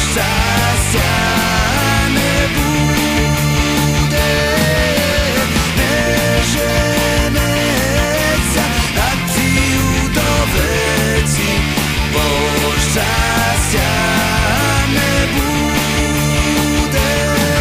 szczęścia nie bude, nie ženeca, a ti udoveci, bo szczęścia nie bude.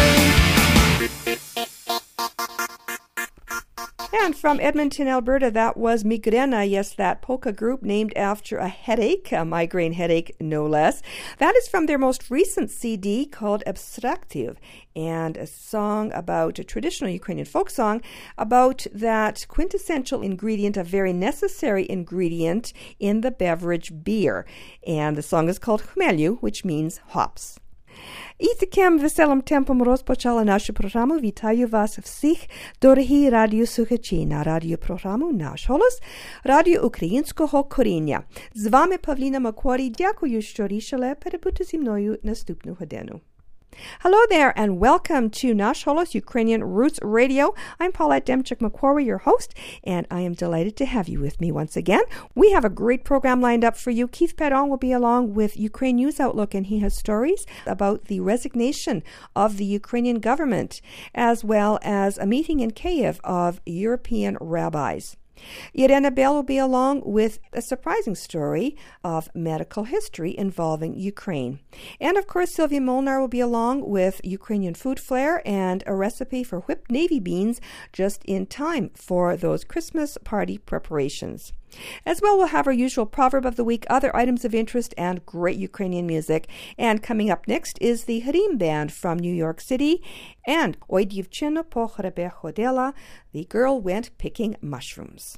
And from Edmonton, Alberta, that was Migrena. Yes, that polka group named after a headache, a migraine headache, no less. That is from their most recent CD called Abstraktiv, and a song about a traditional Ukrainian folk song about that quintessential ingredient, a very necessary ingredient in the beverage beer. And the song is called Chmelu, which means hops. І таким веселим темпом розпочала нашу програму. Вітаю вас всіх, дорогі радіослухачі, на радіопрограму «Наш голос», радіо українського коріння. З вами Павліна Макворі. Дякую, що рішили перебути зі мною наступну годину. Hello there, and welcome to Nash Holos Ukrainian Roots Radio. I'm Paulette Demchuk-Macquarie, your host, and I am delighted to have you with me once again. We have a great program lined up for you. Keith Perron will be along with Ukraine News Outlook, and he has stories about the resignation of the Ukrainian government, as well as a meeting in Kyiv of European rabbis. Irena Bell will be along with a surprising story of medical history involving Ukraine. And of course, Sylvia Molnar will be along with Ukrainian food flair and a recipe for whipped navy beans just in time for those Christmas party preparations. As well, we'll have our usual proverb of the week, other items of interest, and great Ukrainian music. And coming up next is the Harim Band from New York City and Oi Dівчино по хребе ходила, The Girl Went Picking Mushrooms.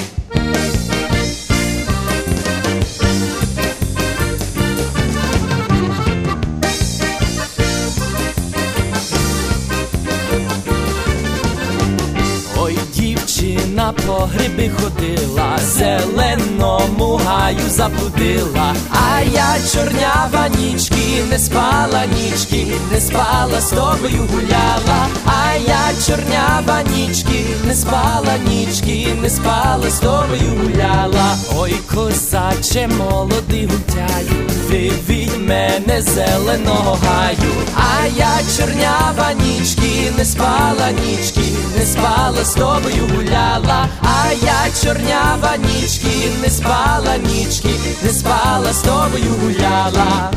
Ой, дівчина по гриби ходила, зеленому гаю заблудила, а я чорнява нічки, не спала нічки, не спала, з тобою гуляла, а я чорнява нічки, не спала нічки, не спала, з тобою гуляла. Ой, козаче молодий гультяю, вивідь мене зеленого гаю, а я чорнява нічки, не спала нічки, не спала, з тобою гуляла, а я чорнява нічки, не спала нічки, не спала, з тобою гуляла.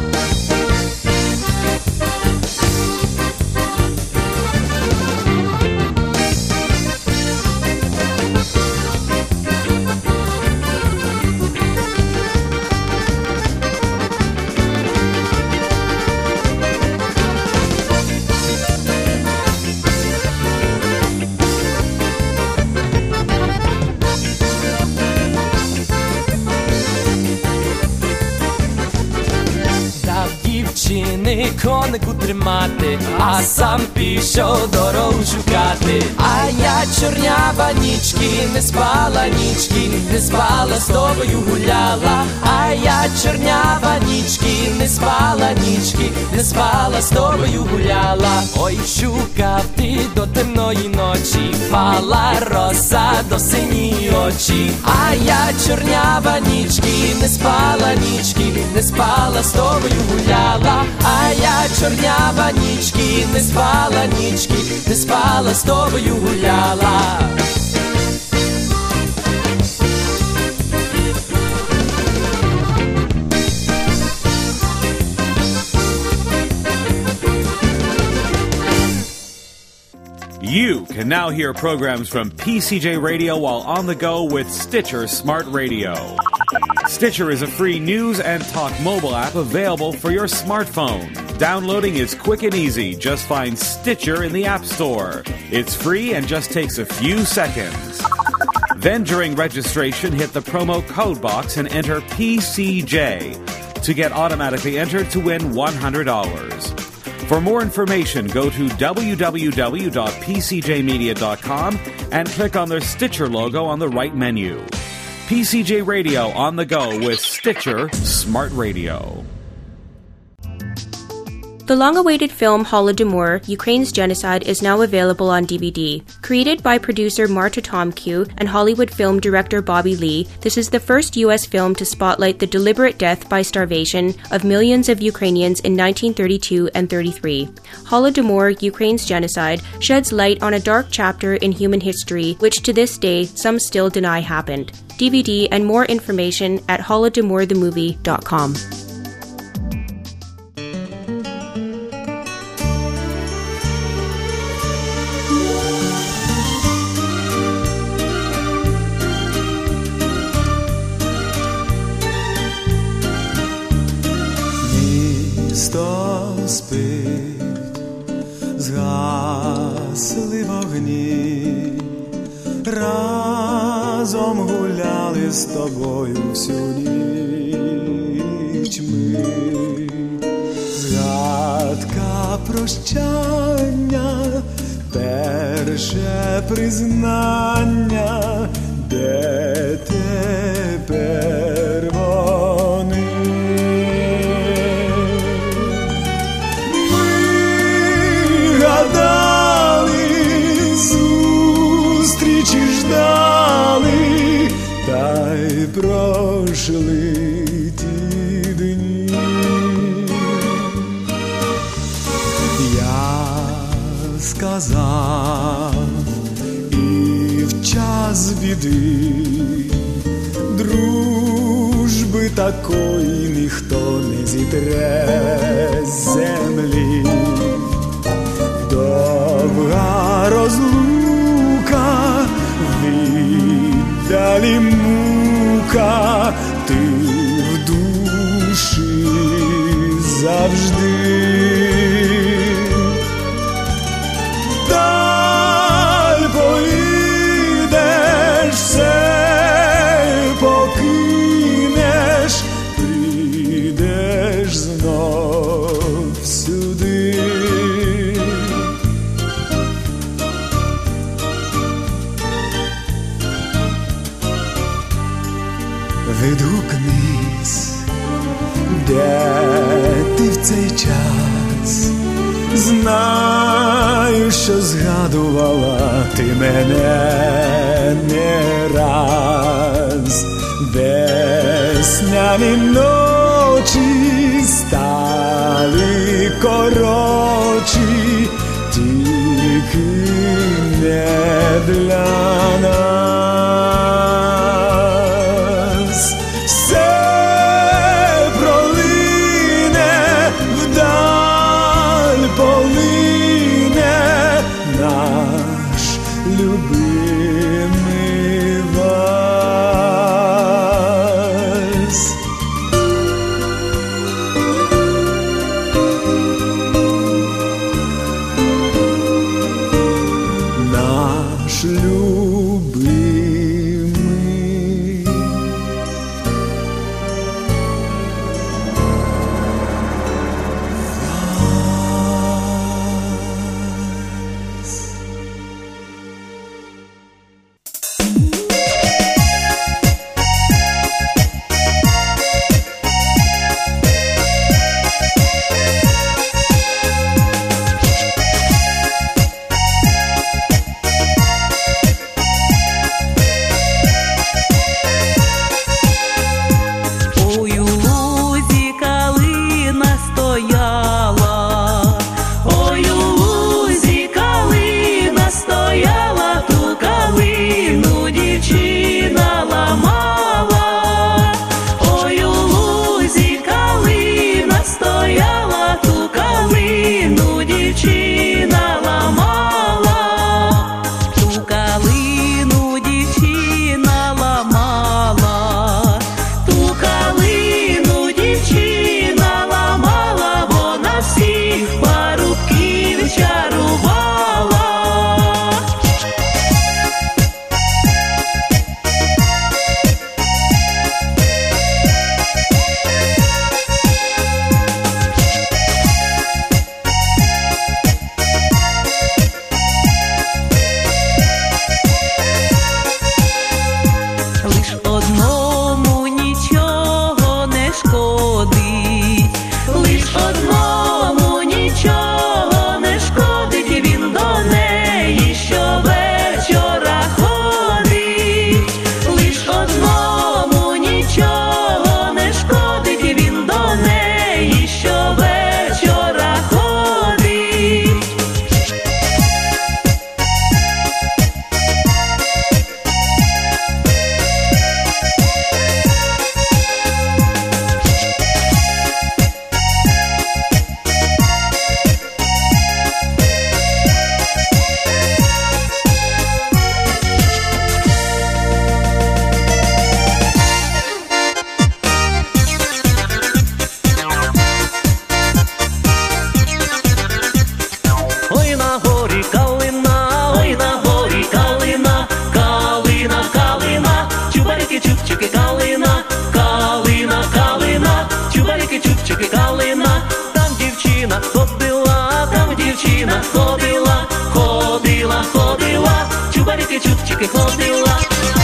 Конику тримати, а сам пішов дорогу шукати. А я чорнява нічки, не спала нічки, не спала, з тобою гуляла. А я чорнява нічки, не спала нічки, не спала, з тобою гуляла. Ой, шукав ти до темної ночі, пала роса до синії очі. А я чорнява нічки, не спала нічки, не спала, з тобою гуляла. А я чорнява нічки, не спала нічки, не спала, з тобою гуляла. You can now hear programs from PCJ Radio while on the go with Stitcher Smart Radio. Stitcher is a free news and talk mobile app available for your smartphone. Downloading is quick and easy. Just find Stitcher in the App Store. It's free and just takes a few seconds. Then during registration, hit the promo code box and enter PCJ to get automatically entered to win $100. For more information, go to www.pcjmedia.com and click on the Stitcher logo on the right menu. PCJ Radio on the go with Stitcher Smart Radio. The long-awaited film Holodomor, Ukraine's Genocide is now available on DVD. Created by producer Marta Tomkiw and Hollywood film director Bobby Lee, this is the first U.S. film to spotlight the deliberate death by starvation of millions of Ukrainians in 1932 and 33. Holodomor, Ukraine's Genocide, sheds light on a dark chapter in human history which to this day some still deny happened. DVD and more information at holodomorthemovie.com. Місто спить, згасли вогні, разом гуляли з тобою всю ніч ми. Згадка прощання, перше признання, де тепер вони? Зустрічі ждали, та й пройшли ті дні. Я сказав і в час біди, дружби такої ніхто не зітре з землі. Довга розлука, віддалі мука, ти в душі завжди. Даль поїдеш, все покинеш, прийдеш знов сюди. Відгукнись, де ти в цей час, знаю, що згадувала ти мене не раз. Весняні ночі стали коротші, тільки не для нас. Все пролине, вдаль полине наш любимий вальс. Наш любимий чубарики, чубчики, калина, калина, калина, чубарики, чубчики, калина. Там дівчина ходила, там дівчина ходила, ходила, ходила, чубарики, чубчики, ходила.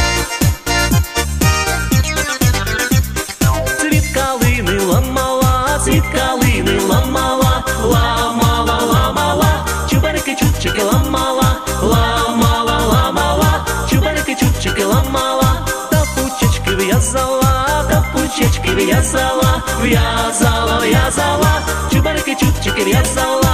Цвіт калини ламала, цвіт калини ламала, ламала, ламала, чубарики, чубчики, ламала, ламала, ламала, чубарики, чубчики, ламала. Та пучечки в'язала, та пучечки в'язала, в'язала, в'язала, чубарики, чубчики, в'язала.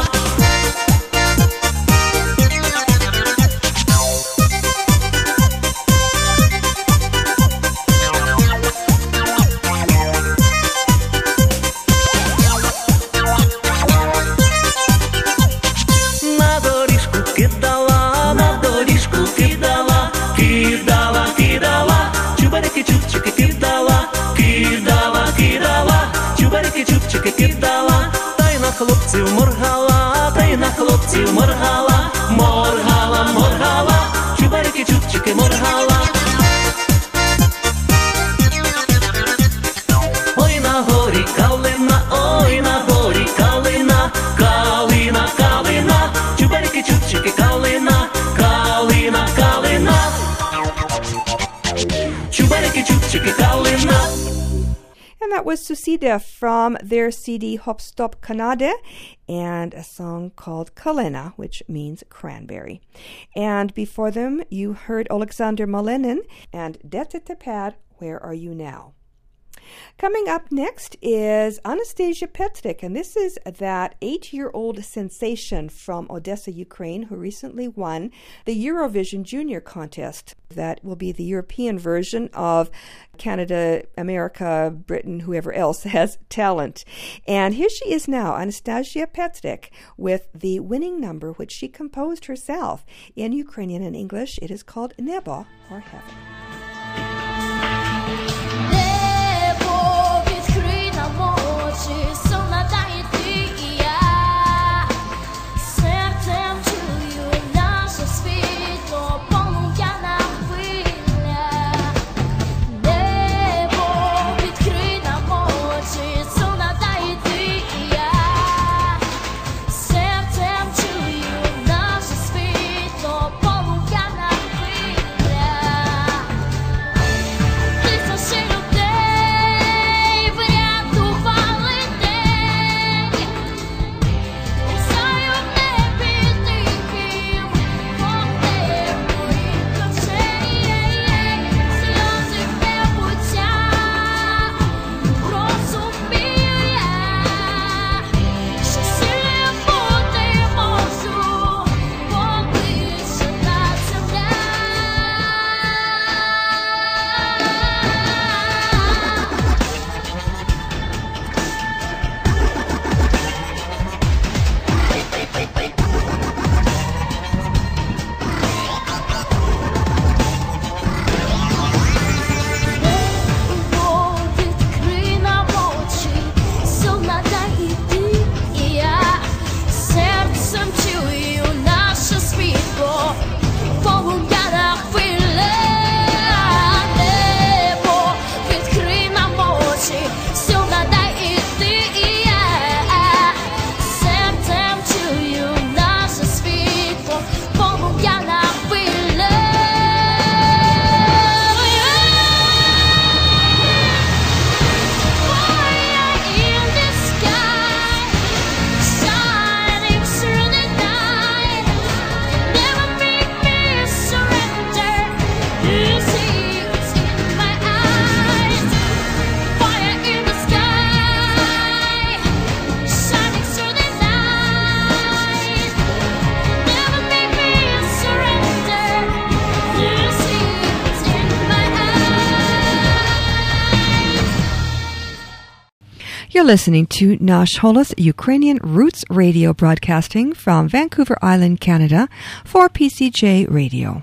Чубчики кидала, та й на хлопців моргала, та й на хлопців моргала, моргала, моргала, чубарики, чубчики, моргала. Ой, на горі калина, ой, на горі калина, калина, калина, чубарики, чубчики, калина, калина, калина, чубарики, чубчики, калина. And that was Susida from their CD Hop Stop Kanade and a song called Kalena, which means cranberry. And before them, you heard Alexander Malenin and Dette Tepad, Where Are You Now? Coming up next is Anastasia Petrik, and this is that 8-year-old sensation from Odessa, Ukraine, who recently won the Eurovision Junior Contest. That will be the European version of Canada, America, Britain, whoever else has talent. And here she is now, Anastasia Petrik, with the winning number, which she composed herself in Ukrainian and English. It is called Nebo, or Heaven. You're listening to Nash Holos Ukrainian Roots Radio, broadcasting from Vancouver Island, Canada, for PCJ Radio.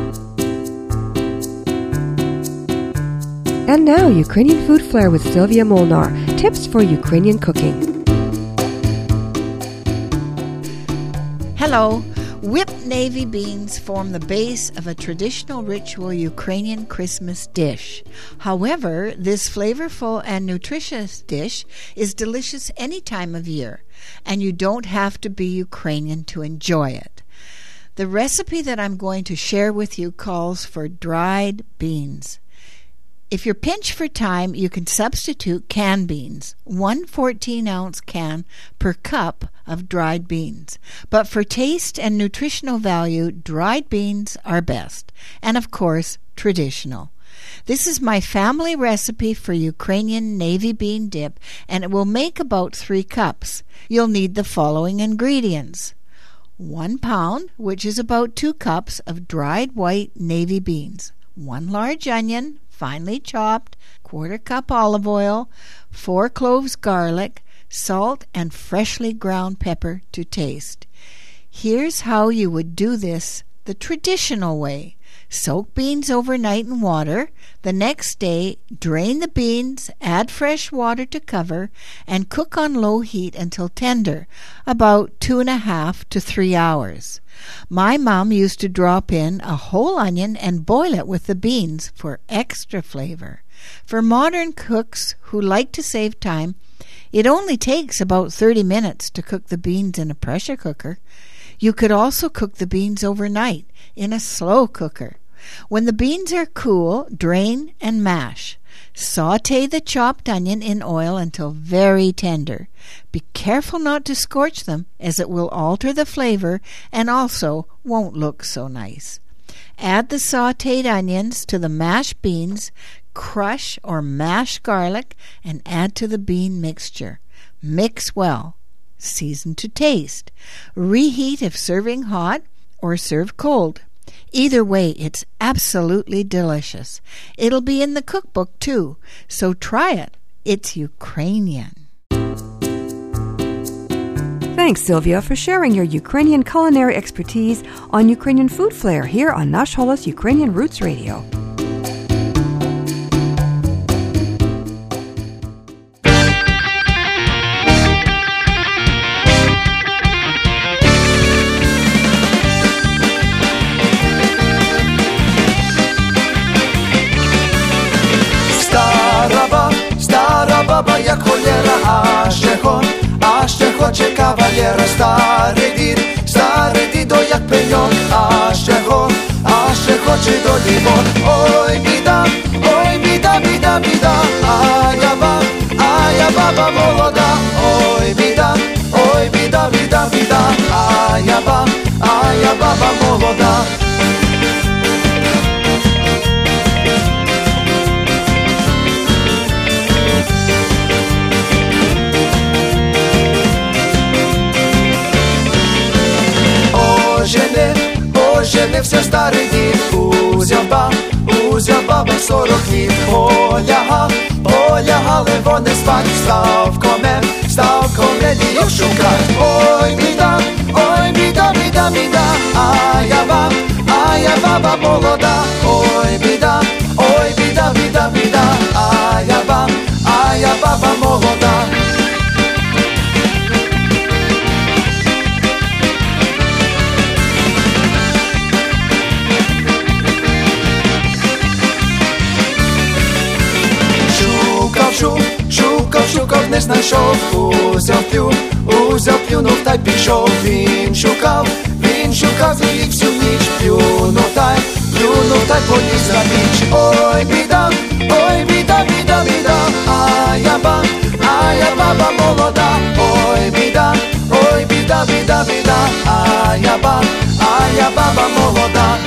And now, Ukrainian Food Flair with Sylvia Molnar. Tips for Ukrainian cooking. Hello. Whipped navy beans form the base of a traditional ritual Ukrainian Christmas dish. However, this flavorful and nutritious dish is delicious any time of year, and you don't have to be Ukrainian to enjoy it. The recipe that I'm going to share with you calls for dried beans. If you're pinched for time, you can substitute canned beans, 1 14-ounce can per cup of dried beans. But for taste and nutritional value, dried beans are best, and of course, traditional. This is my family recipe for Ukrainian navy bean dip, and it will make about 3 cups. You'll need the following ingredients: 1 pound, which is about 2 cups of dried white navy beans, 1 large onion, finely chopped, 1/4 cup olive oil, 4 cloves garlic, salt, and freshly ground pepper to taste. Here's how you would do this the traditional way. Soak beans overnight in water. The next day, drain the beans, add fresh water to cover, and cook on low heat until tender, about 2.5 to 3 hours. My mom used to drop in a whole onion and boil it with the beans for extra flavor. For modern cooks who like to save time, it only takes about 30 minutes to cook the beans in a pressure cooker. You could also cook the beans overnight in a slow cooker. When the beans are cool, drain and mash. Sauté the chopped onion in oil until very tender. Be careful not to scorch them, as it will alter the flavor and also won't look so nice. Add the sautéed onions to the mashed beans, crush or mash garlic, and add to the bean mixture. Mix well. Season to taste. Reheat if serving hot or serve cold. Either way, it's absolutely delicious. It'll be in the cookbook too, so try it. It's Ukrainian. Thanks, Sylvia, for sharing your Ukrainian culinary expertise on Ukrainian Food Flair here on Nash Holos Ukrainian Roots Radio. Baba jak cholera, a ще хоче кавалера. Старий дідо як пеньок, а ще хоче до лімон. Ой, біда, біда, біда, а я баба молода. Ой, біда, біда, біда, а я баба молода. Оженився старий дід, узяв баба 40 літ. Полягали вони спать, став комен їх шукать. Ой, біда, біда, біда, а я баба молода. Ой, біда, біда, біда, а я баба молода. Шукав, не знайшов, узяв, плюнув та й пішов. Він шукав, і всю ніч плюнув та й поліз за піч. Ой, біда, біда, біда, а я баба молода. Ой, біда, біда, біда, а я баба молода.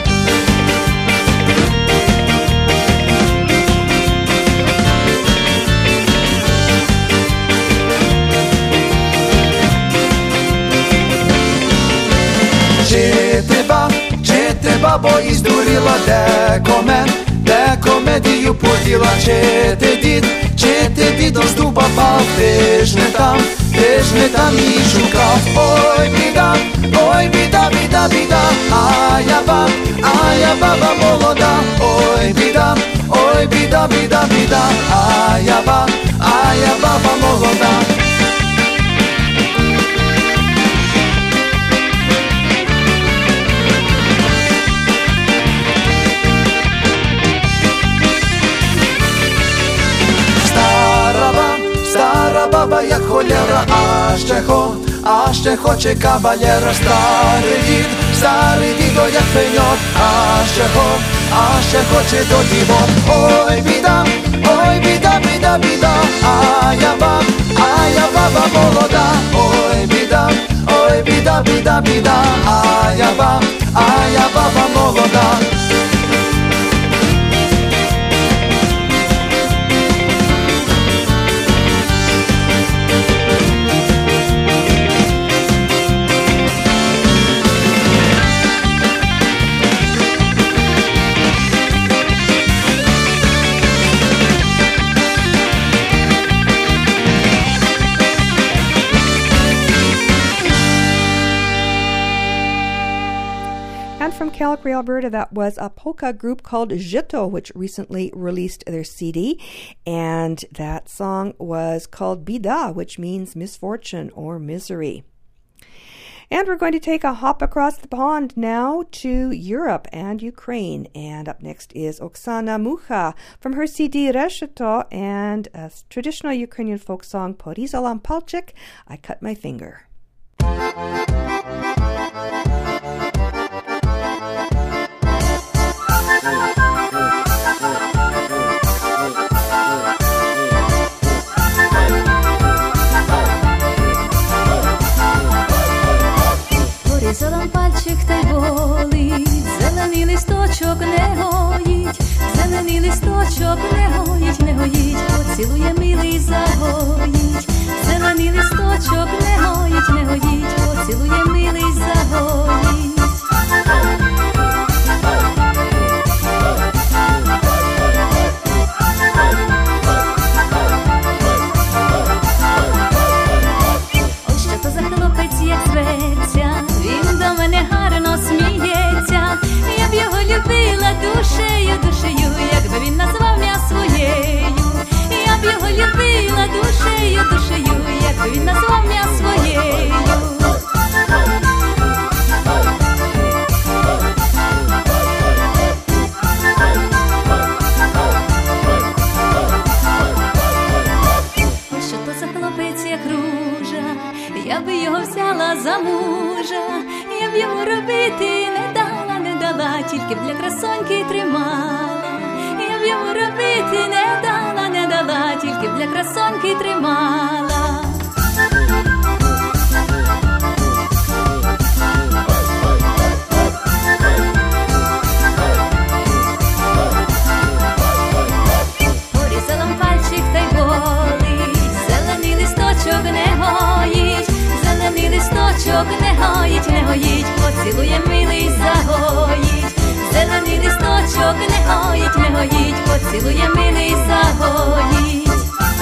Чи ти, бабо, і здуріла, де комедію поділа? Чи ти дідо з дуба пав, ти ж не там її шукав. Ой, біда, біда, біда, а я баба молода. Ой, біда, біда, біда, а я баба молода. баба, як холєра, а ще хоче кавалєра. Старий дідо, як пеньок, а ще хоче до дівок. Ой, біда, біда, біда, а я баба молода. Ой, біда, біда, біда, а я баба молода. From Calgary, Alberta, that was a polka group called Żyto, which recently released their CD, and that song was called Bida, which means misfortune or misery. And we're going to take a hop across the pond now to Europe and Ukraine. And up next is Oksana Mucha from her CD Resheto and a traditional Ukrainian folk song, Porizalam Palchik, I Cut My Finger. Порізалам пальчик та й болить, зелений листочок не гоїть, зелений листочок не гоїть, не гоїть, поцілує милий загоїть, зелений листочок не гоїть, не гоїть, поцілує милий загоїть. Ось що то за хлопець, як зветься, він до мене гарно сміється, я б його любила душею, душею, якби він назвав мене своєю, я б його любила душею, душею, якби він назвав мене своєю. Ось що то за хлопець, як ружа, я б його взяла за мужа, я б йому робити не дала, тільки б для красоньки тримала. Я б йому робити не дала, тільки б для красоньки тримала. Порізалам пальчик та й болить, зелений листочок не гоїть, зелений листочок не гоїть, не гоїть, поцілує милий загоїть, зелений листочок не гоїть, не гоїть, поцілує милий загоїть.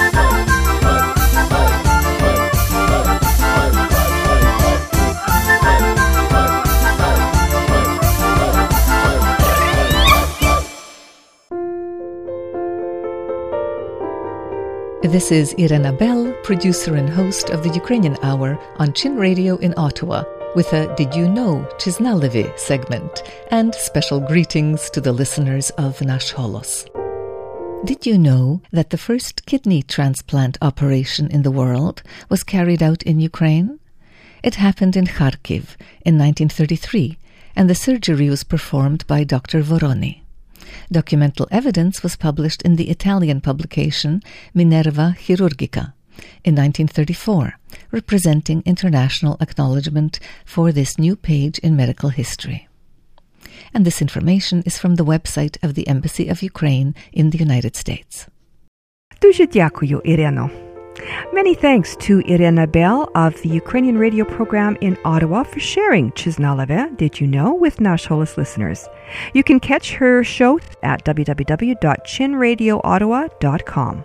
This is Irena Bell, producer and host of the Ukrainian Hour on Chin Radio in Ottawa, with a Did You Know Chiznalevi segment and special greetings to the listeners of Nash Holos. Did you know that the first kidney transplant operation in the world was carried out in Ukraine? It happened in Kharkiv in 1933, and the surgery was performed by Dr. Voroni. Documental evidence was published in the Italian publication Minerva Chirurgica in 1934, representing international acknowledgement for this new page in medical history. And this information is from the website of the Embassy of Ukraine in the United States. Дуже дякую, Ireno. Many thanks to Irena Bell of the Ukrainian radio program in Ottawa for sharing Chiznaleve, Did You Know, with Nash Holos listeners. You can catch her show at www.chinradioottawa.com.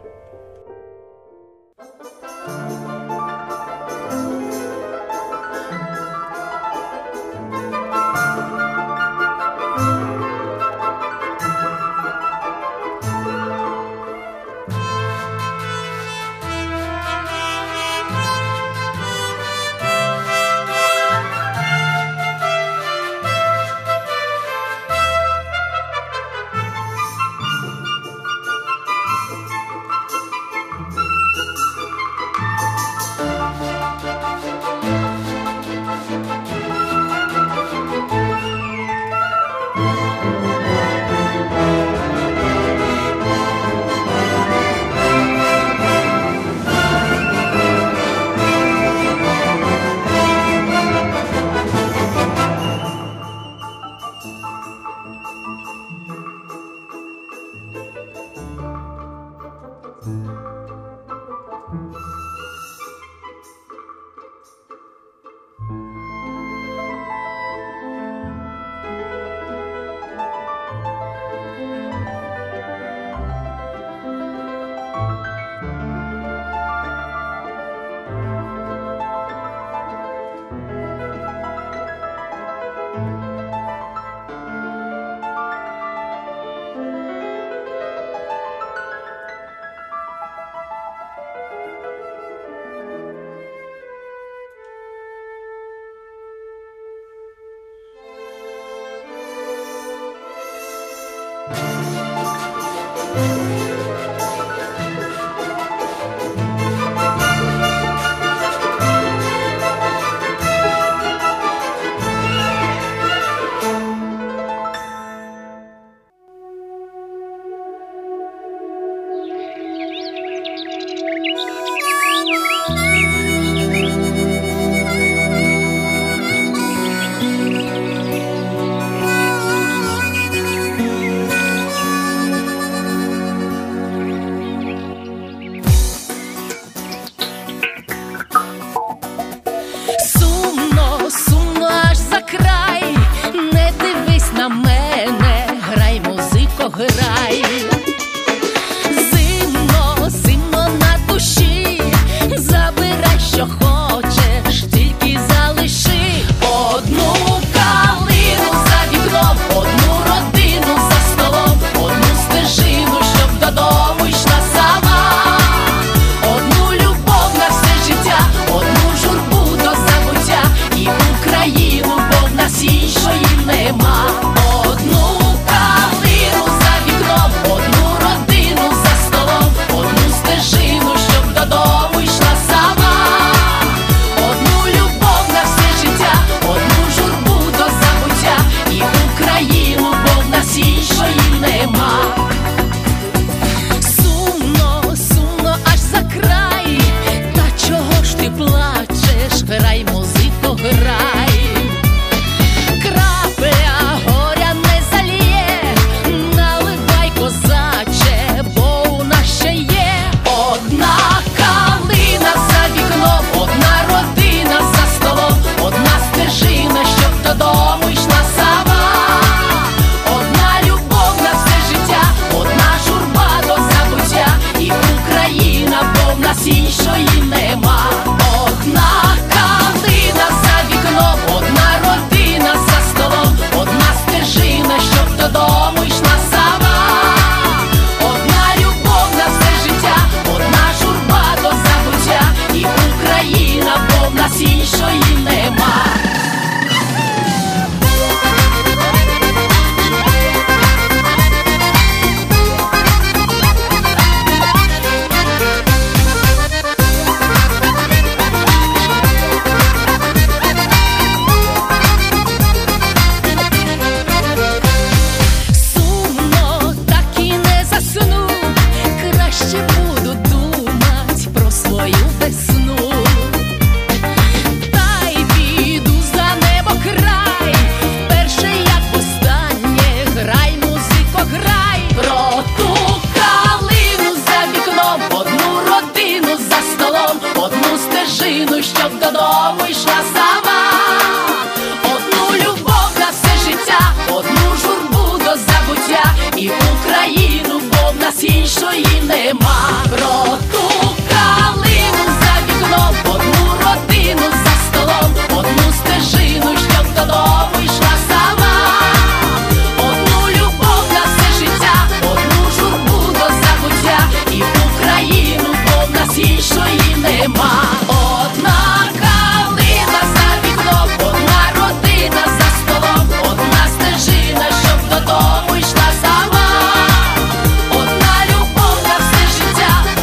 Одна любов на все життя,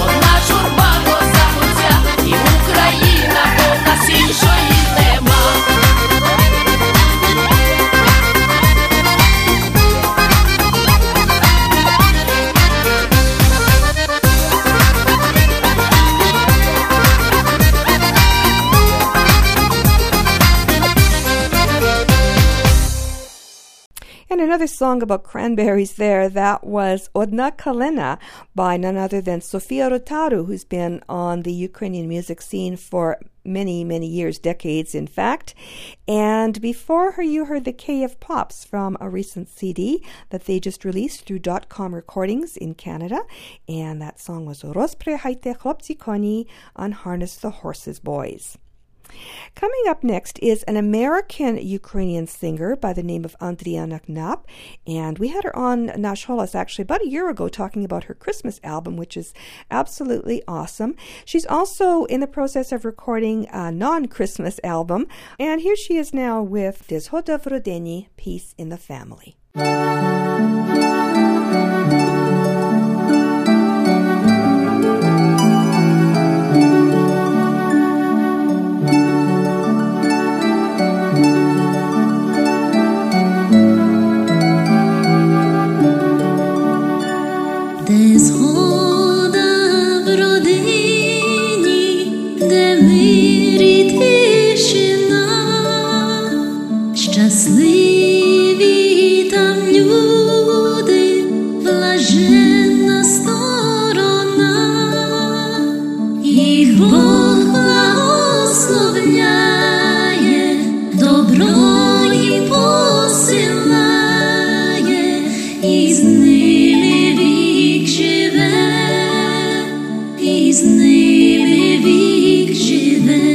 another song about cranberries there, that was Odna Kalena by none other than Sofia Rotaru, who's been on the Ukrainian music scene for many, many years, decades in fact. And before her, you heard the KF Pops from a recent CD that they just released through .com Recordings in Canada. And that song was Rozprehajte Chlopci Koni, Unharness the Horses, Boys. Coming up next is an American Ukrainian singer by the name of Andriana Knap, and we had her on Nash Holos actually about a year ago talking about her Christmas album, which is absolutely awesome. She's also in the process of recording a non-Christmas album, and here she is now with Zhoda v Rodini, Peace in the Family. Щасливі там люди, блаженна сторона, їх Бог благословляє, добро їм посилає, і з ними вік живе, і з ними вік живе.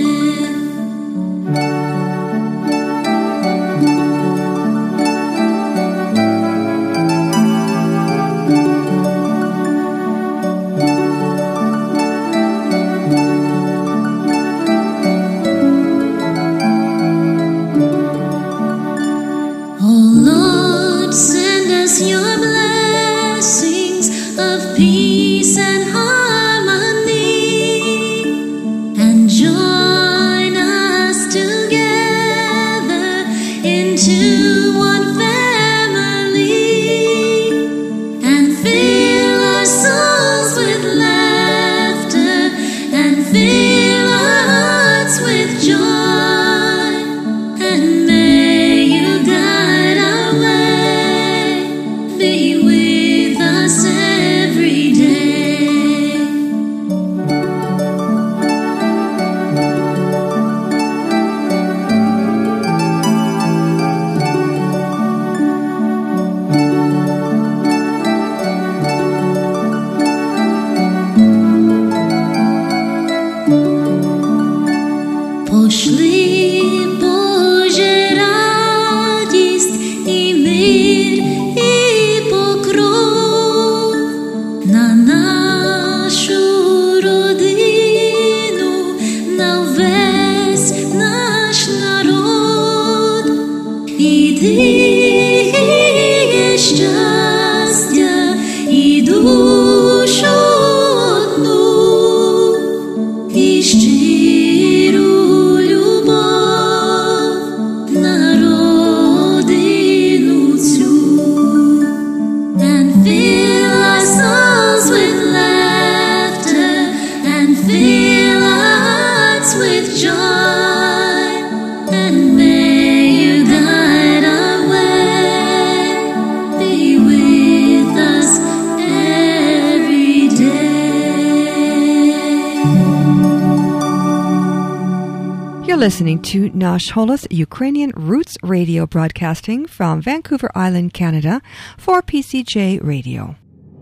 Listening to Nash Holos Ukrainian Roots Radio, broadcasting from Vancouver Island, Canada, for PCJ Radio.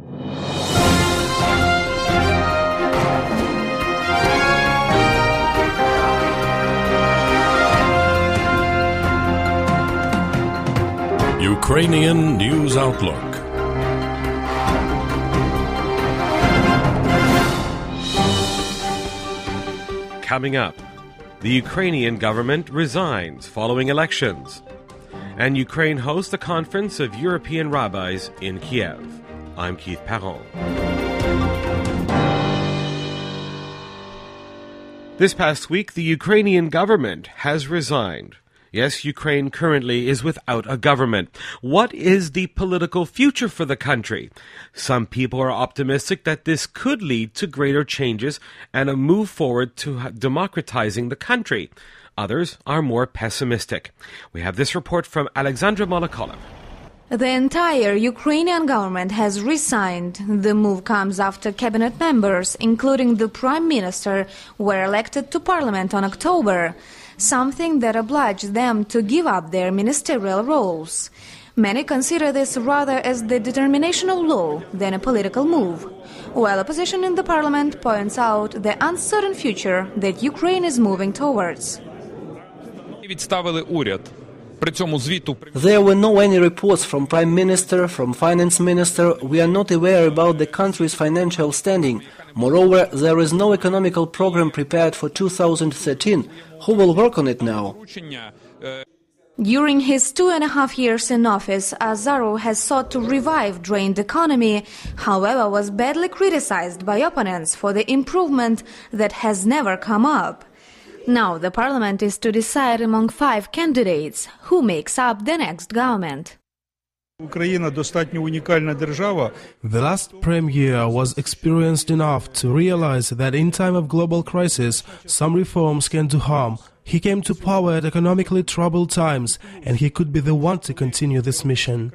Ukrainian News Outlook. Coming up, the Ukrainian government resigns following elections, and Ukraine hosts a conference of European rabbis in Kiev. I'm Keith Perron. This past week, the Ukrainian government has resigned. Yes, Ukraine currently is without a government. What is the political future for the country? Some people are optimistic that this could lead to greater changes and a move forward to democratizing the country. Others are more pessimistic. We have this report from Alexandra Molokholov. The entire Ukrainian government has resigned. The move comes after cabinet members, including the prime minister, were elected to parliament on October, something that obliged them to give up their ministerial roles. Many consider this rather as the determination of law than a political move, while opposition in the parliament points out the uncertain future that Ukraine is moving towards. There were no any reports from Prime Minister, from Finance Minister. We are not aware about the country's financial standing. Moreover, there is no economical program prepared for 2013. Who will work on it now? During his 2.5 years in office, Azarov has sought to revive drained economy, however was badly criticized by opponents for the improvement that has never come up. Now the parliament is to decide among 5 candidates who makes up the next government. The last premier was experienced enough to realize that in time of global crisis, some reforms can do harm. He came to power at economically troubled times, and he could be the one to continue this mission.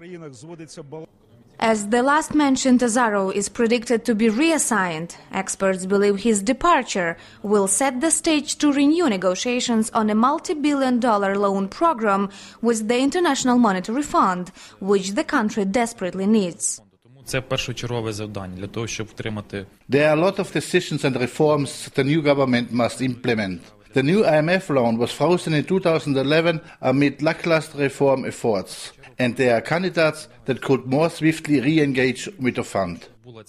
As the last mentioned Azarov is predicted to be reassigned, experts believe his departure will set the stage to renew negotiations on a multi-billion-dollar loan program with the International Monetary Fund, which the country desperately needs. Це першочергове завдання для того, щоб втримати. There are a lot of decisions and reforms the new government must implement. The new IMF loan was frozen in 2011 amid lackluster reform efforts, and there are candidates that could more swiftly re-engage with the fund.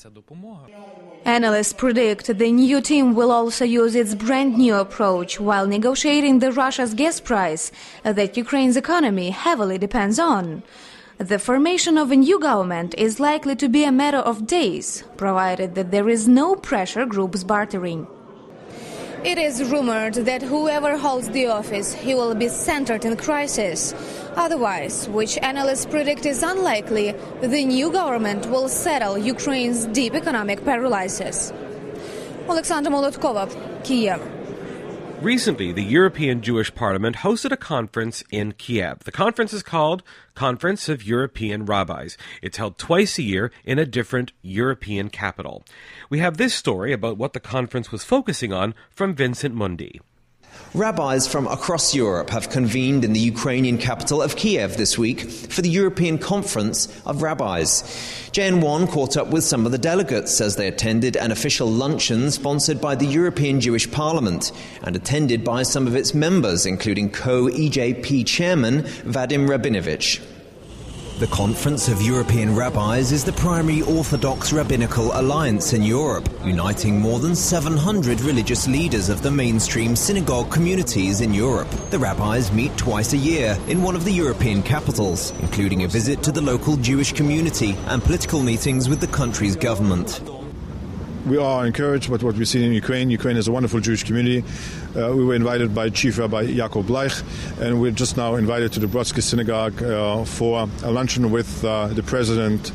Analysts predict the new team will also use its brand-new approach while negotiating the Russia's gas price that Ukraine's economy heavily depends on. The formation of a new government is likely to be a matter of days, provided that there is no pressure groups bartering. It is rumored that whoever holds the office, he will be centered in crisis. Otherwise, which analysts predict is unlikely, the new government will settle Ukraine's deep economic paralysis. Alexandra Molotkova, Kiev. Recently, the European Jewish Parliament hosted a conference in Kiev. The conference is called Conference of European Rabbis. It's held twice a year in a different European capital. We have this story about what the conference was focusing on from Vincent Mundi. Rabbis from across Europe have convened in the Ukrainian capital of Kiev this week for the European Conference of Rabbis. JN1 caught up with some of the delegates as they attended an official luncheon sponsored by the European Jewish Parliament and attended by some of its members, including co-EJP chairman Vadim Rabinovich. The Conference of European Rabbis is the primary Orthodox rabbinical alliance in Europe, uniting more than 700 religious leaders of the mainstream synagogue communities in Europe. The rabbis meet twice a year in one of the European capitals, including a visit to the local Jewish community and political meetings with the country's government. We are encouraged by what we see in Ukraine. Ukraine is a wonderful Jewish community. We were invited by Chief Rabbi Yaakov Bleich, and we're just now invited to the Brodsky Synagogue for a luncheon with the president,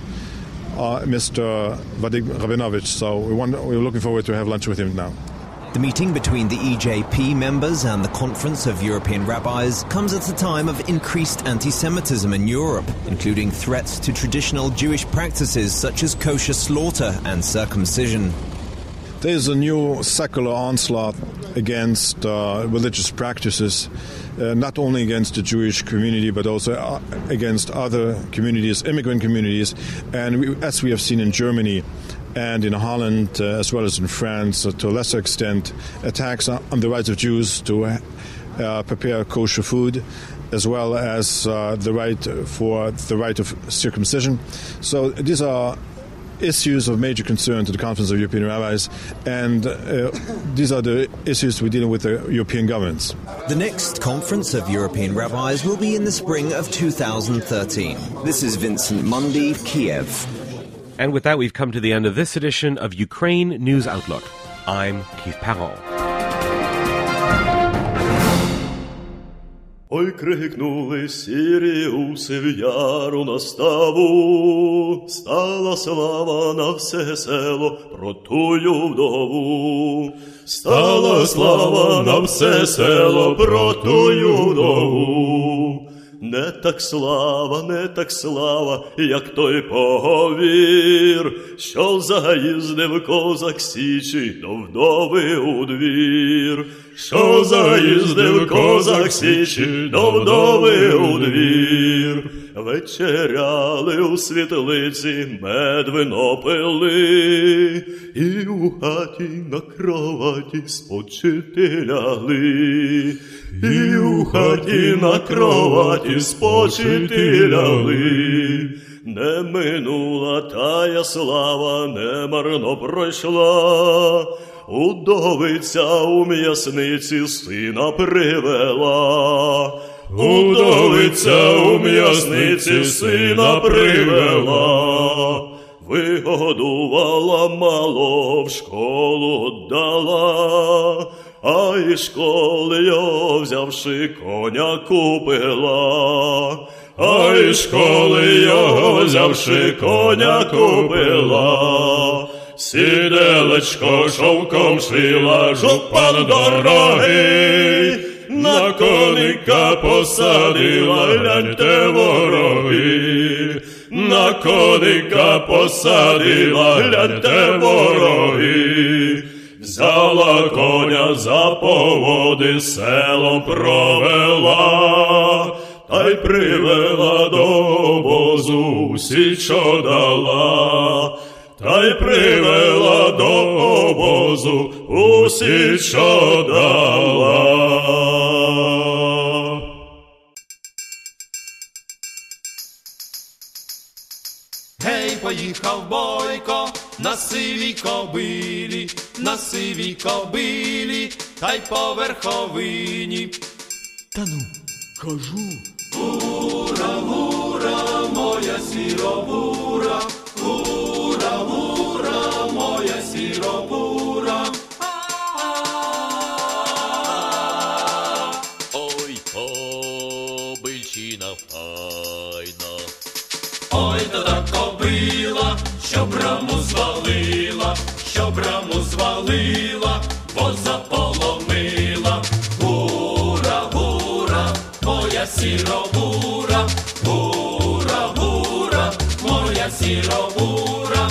Mr. Vadim Rabinovich. So we're looking forward to have lunch with him now. The meeting between the EJP members and the Conference of European Rabbis comes at a time of increased anti-Semitism in Europe, including threats to traditional Jewish practices such as kosher slaughter and circumcision. There is a new secular onslaught against religious practices, not only against the Jewish community, but also against other communities, immigrant communities, and as we have seen in Germany, and in Holland, as well as in France, to a lesser extent, attacks on the rights of Jews to prepare kosher food, as well as the right of circumcision. So these are issues of major concern to the Conference of European Rabbis, and these are the issues we're dealing with the European governments. The next Conference of European Rabbis will be in the spring of 2013. This is Vincent Mundi, Kiev. And with that, we've come to the end of this edition of Ukraine News Outlook. I'm Keith Parron. Ой, крикнули сірі уси в яру наставу, стала слава на все село про тую вдову. Стала слава на все село про тую вдову. Не так слава, як той поговір, що заїздив козак Січі до вдови у двір. Що заїздив козак Січі до вдови у двір. Вечеряли у світлиці, мед вино пили, і у хаті на кроваті спочити лягли. І у хаті на кроваті спочити лягли. Не минула тая слава, не марно пройшла. Удовиця у м'ясниці сина привела. Удовиця у м'ясниці сина привела. Вигодувала малого, в школу отдала, а із школи його, взявши, коня купила. А із школи його, взявши, коня купила. Сіделечко шовком шила, жупан дорогий, на коника посадила, гляньте вороги. На коника посадила, гляньте вороги. Взяла коня за поводи, селом провела, та й привела до обозу, січо дала. Та й привела до обозу, січо дала. Гей, поїхав Бойко на сивій кобилі, на сивій кобилі, та й по верховині. Та ну, кажу. Гура, гура, моя сіробура, гура, гура, моя сіробура. Ой, кобильчина файна. Ой, та та кобила, що браму звалила, що браму звалила, воза поломила. Гура, гура, моя сіробура, гура, гура, моя сіробура.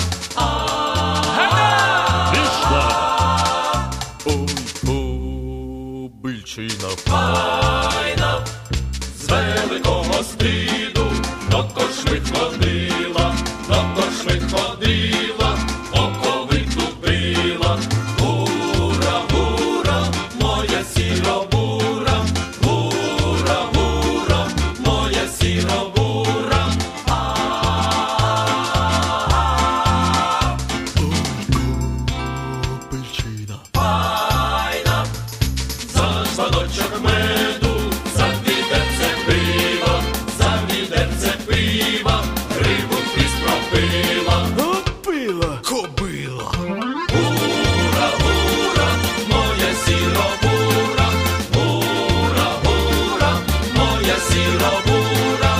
Ой, кобильчина файна, з великого стиду до кошми ходила, до кошми ходила, оковиту била. Гура, гура, моя сіробура, гура, гура, моя сіробура. кобильчина Файна, за шматочок меду, за відерце пива, за відерце пива, рибу крізь пропила. Пила, кобила. Гура, гура, моя сіробура, гура, гура, моя сіробура.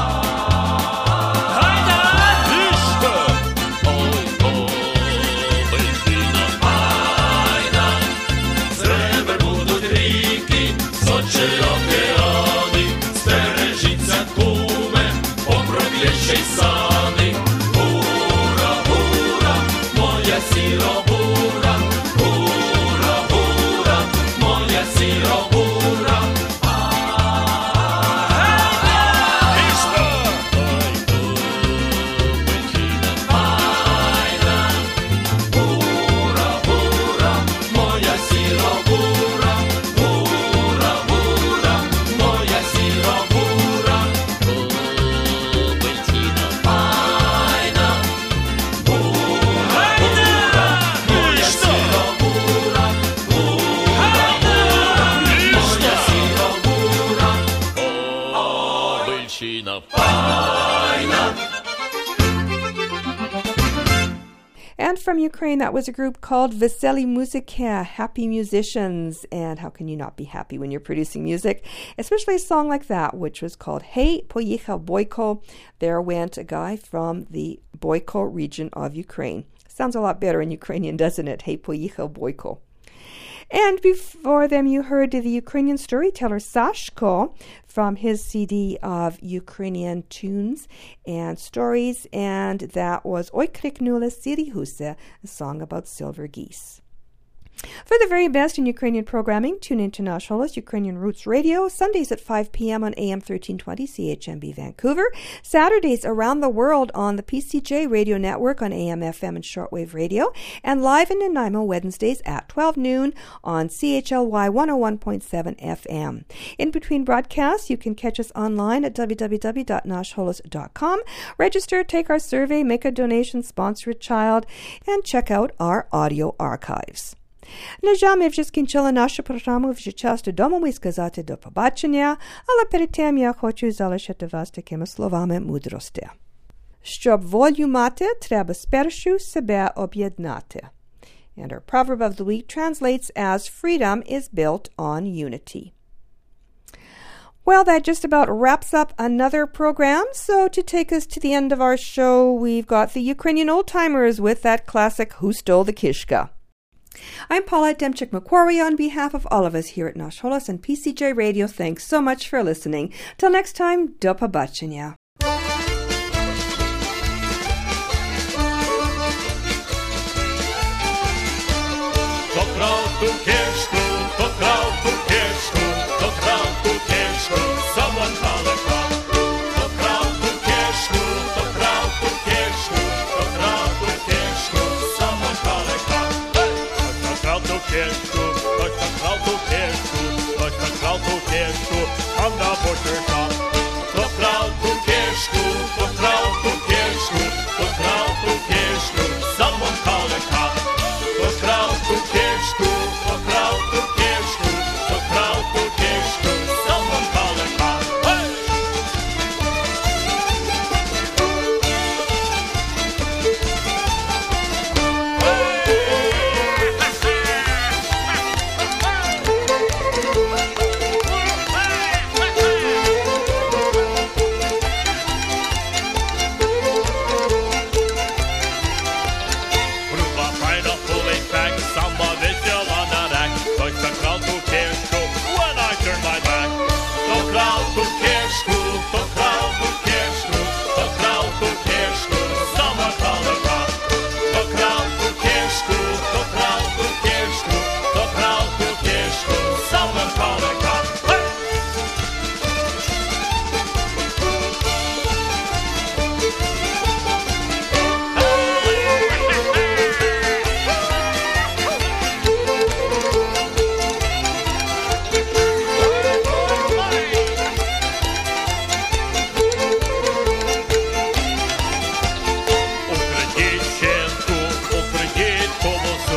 Гайда! Вішка! Ой, кобильчина Файна, з ребер будуть ріки, Сочі океани, стережіться, куме, опроклещей сани. Гура, гура, моя сіробура, гура, гура, моя сіробура. Файна, гура, гура, моя сіробура, гура, гура, моя сіробура. кобильчина Файна, гура, гура, моя сіробура, гура, гура, моя сіробура. кобильчина Файна. And from Ukraine, that was a group called Veseli Muzika, Happy Musicians. And how can you not be happy when you're producing music? Especially a song like that, which was called Hey Poyichal Boyko. There went a guy from the Boyko region of Ukraine. Sounds a lot better in Ukrainian, doesn't it? Hey Poyichal Boyko. And before them, you heard the Ukrainian storyteller Sashko from his CD of Ukrainian tunes and stories, and that was Oi Kriknula Sirihuse, a song about silver geese. For the very best in Ukrainian programming, tune in to Nash Holos Ukrainian Roots Radio, Sundays at 5 p.m. on AM 1320 CHMB Vancouver, Saturdays around the world on the PCJ Radio Network on AM, FM, and shortwave radio, and live in Nanaimo Wednesdays at 12 noon on CHLY 101.7 FM. In between broadcasts, you can catch us online at www.nashholos.com, register, take our survey, make a donation, sponsor a child, and check out our audio archives. На жаль, ми вже скінчили нашу програму, вже час додому і сказати до побачення, але перед тим я хочу залишити вас такими словами мудрості. Щоб волю мати, треба спершу себе об'єднати. And our proverb of the week translates as, freedom is built on unity. Well, that just about wraps up another program. So to take us to the end of our show, we've got the Ukrainian old-timers with that classic Who Stole the Kishka? I'm Paula Demchik-Macquarie on behalf of all of us here at Nash Holos and PCJ Radio. Thanks so much for listening. Till next time, do побачення. Someone call a cop. Кешку, хтось накрав ту кешку, хтось накрав ту кешку, там на бочерка. Хто крав ту кешку, хто крав ту кешку, хто крав ту кешку, someone call a cop. Хто крав ту кешку, хто крав ту кешку, хто крав ту кешку, someone call a cop.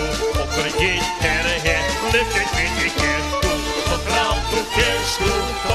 Lift it, make it cash, go,